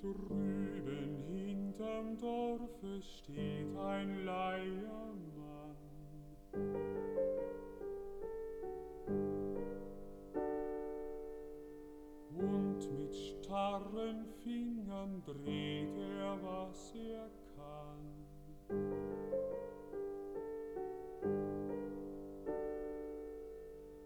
Drüben hinterm Dorfe steht ein Leiermann. Und mit starren Fingern dreht er, was